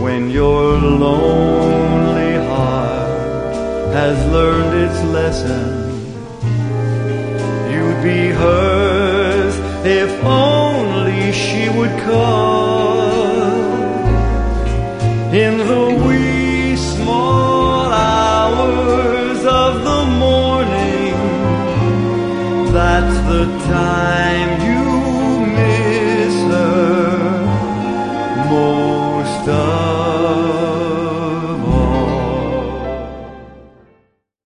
When your lonely heart has learned its lesson, you'd be hers if